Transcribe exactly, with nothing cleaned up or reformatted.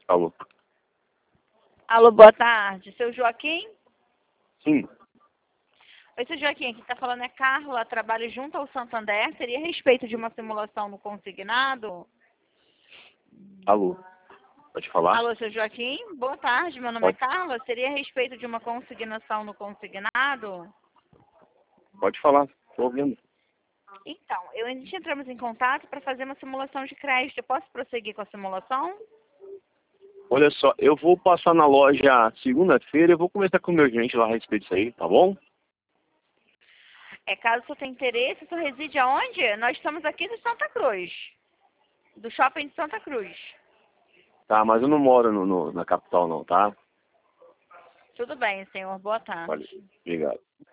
Alô? Alô, boa tarde. Seu Joaquim? Sim. Oi, seu Joaquim, quem está falando é Carla, trabalho junto ao Santander. Seria a respeito de uma simulação no consignado? Alô? Pode falar? Alô, seu Joaquim? Boa tarde, meu nome Pode, é Carla. Seria a respeito de uma consignação no consignado? pode falar, estou ouvindo. Então, eu a gente entramos em contato para fazer uma simulação de crédito. Eu posso prosseguir com a simulação? Olha só, eu vou passar na loja segunda-feira e vou conversar com o meu gerente lá a respeito disso aí, tá bom? É, caso você tenha interesse, você reside aonde? Nós estamos aqui de Santa Cruz, do shopping de Santa Cruz. Tá, mas eu não moro no, no- na capital não, tá? Tudo bem, senhor. Boa tarde. Valeu, obrigado.